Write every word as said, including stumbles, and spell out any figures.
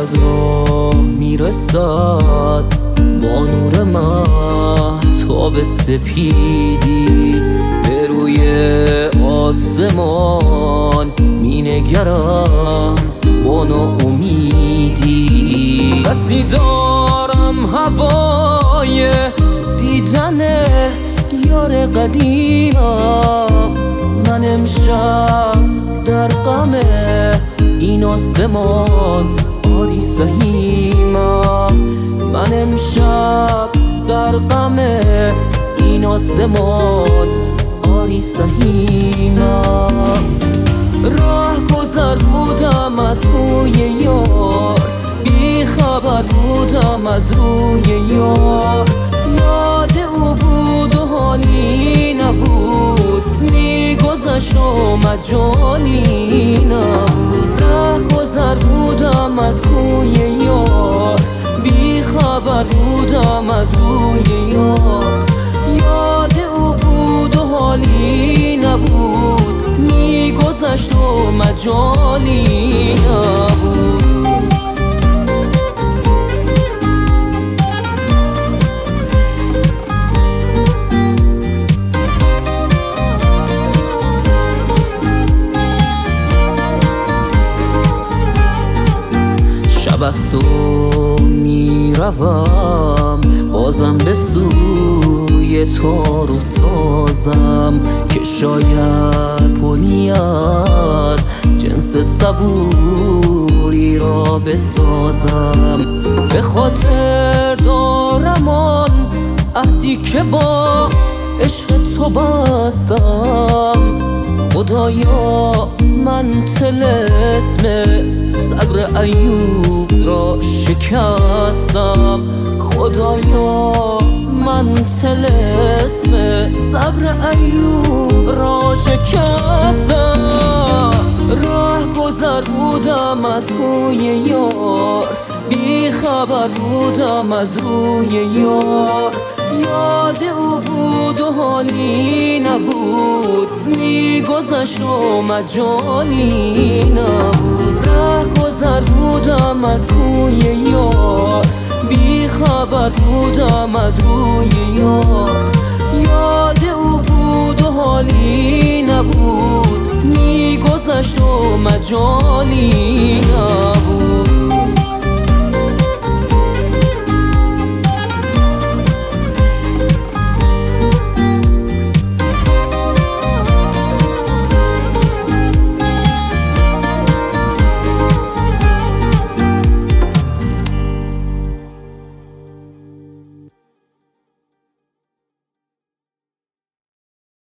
از راه میرسد با نور مهتاب سپیدی، به روی آسمان مینگرم با ناامیدی. بسی دارم هوای دیدن یار قدیمم، من امشب در غم این آسمان آری سهیمم، من امشب در غم این آسمان آری سهیمم. راه گذر بودم از روی یار، بی خبر بودم از روی یار، یاد او بود و حالی نبود، میگذشت و مجالی نبود. راه گذر بودم از روی یار، بی خبر بودم از روی یار، یاد او بود و حالی نبود، میگذشت و مجالی نبود. شب از تو میروم بازم به سوی تار و سازم، که شاید پلی از جنس صبوری را بسازم. به خاطر دارم آن عهدی که با عشق تو بستم، خدایا من طلسم صبر ایوب را شکستم، خدایا من طلسم صبر ایوب را شکستم. راه گذر بودم از روی یار، بی خبر بودم از روی یار، یاد او بود و حالی نبود، میگذشت و مجالی نبود. راه گذر بودم از کوی یار، بی خبر بودم از روی یار، یاد او بود و حالی نبود، میگذشت و مجالی